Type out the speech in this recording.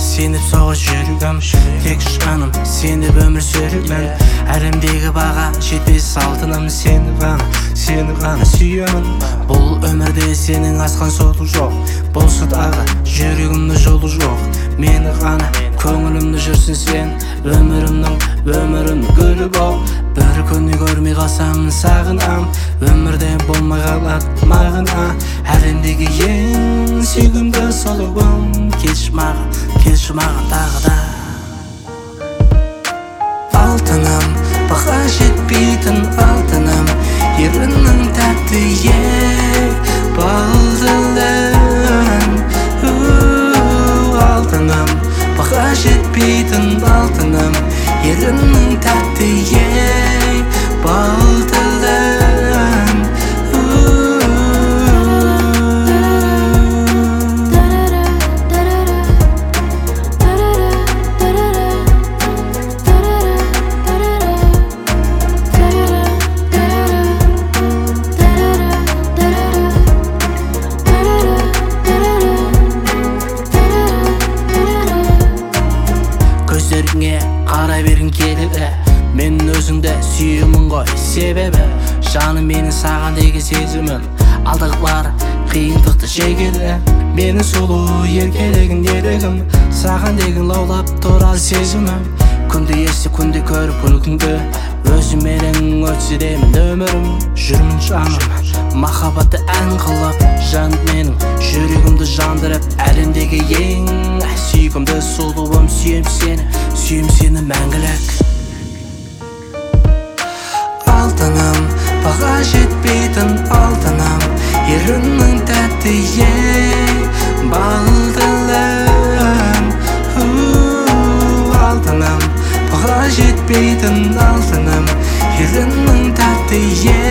сеніп соға жүргім, тек жаным сеніп өмір сүргім. Әлемдегі баға жетпес алтыным, сені ғана сүйемін. Бұл өмірде сенің асқан соты жоқ, болса дағы жүрегімді жолы жоқ. Мені ғана көңілімді жүрсін сен, өмірімнің гүлі бол. Бір күні көрмей қалсам сағынам, өмірде болмай қалады мағына. Әлемдегі ең сүйгімді сұлуым, келші маған тағы да. Алтыным, баға жетпейтін алтыным, еріннің тәтті балдылым. Алтыным, баға жетпейтін алтыным, еріннің тәтті балдылым. Көздеріңе қарай бергім келеді, мен өзіңді сүйемін ғой. Себебі жаным менің саған деген сезімім, алдағылар қиындықты жегеді. Менің сұлу еркелігін ерігім, саған деген лаулап тұрады сезімім. Күнде естіп күнде көріп күлкіңді, өзіменен өтсе деймін өмірім. Жүрмін жаным махаббатты ән қылып, жан менің жүрегімді жандырып. Әлемдегі ең сүйкімді сұлуым, сүйем сені мәңгілік. Алтыным, баға жетпейтін алтыным, еріннің тәтті балдылым. Алтыным, баға жетпейтін алтыным, еріннің тәтті